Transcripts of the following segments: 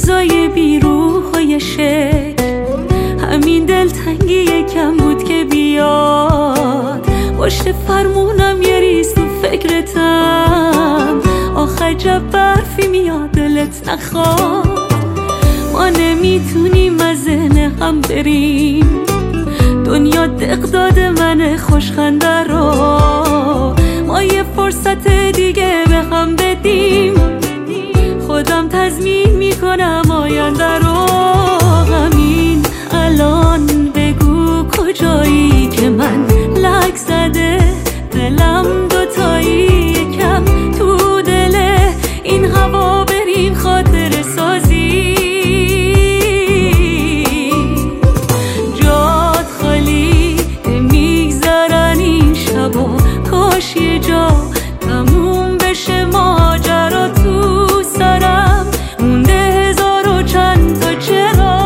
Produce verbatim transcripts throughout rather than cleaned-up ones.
روزای بیروح و یه شکل، همین دلتنگی یکم بود که بیاد پشت فرمونم یه ریز تو فکرتم. آخه عجب برفی میاد دلت نخواد، ما نمیتونیم از ذهن هم بریم. دنیا دق داده من خوشخنده رو، ما یه فرصت دیگه به هم بدیم. خودم تضمین میکنم آینده رو. همین الان بگو کجایی که من لک زده دلم دوتایی، یکم تو دل این هوا بریم خاطر سازی. جات خالی میگذرن این شبا، کاش یه جا تموم بشه ماجرا. تو سرم مونده هزار و چند تا چرا.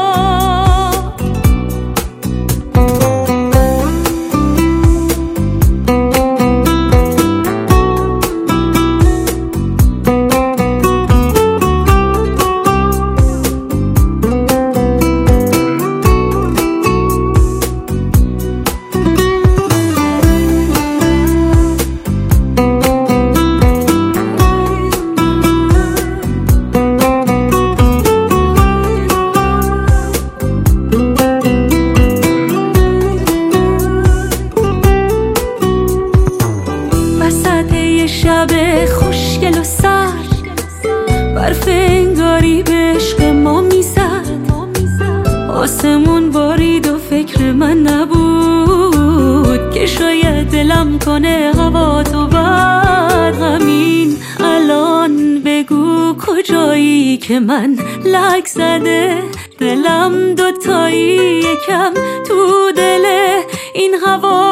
شب خوشگل و سرد، برف انگاری به عشق ما میزد. آسمون بارید و فکر من نبود که شاید دلم کنه هوا تو بد. همین الان بگو کجایی که من لک زده دلم دوتایی، یکم تو دل این هوا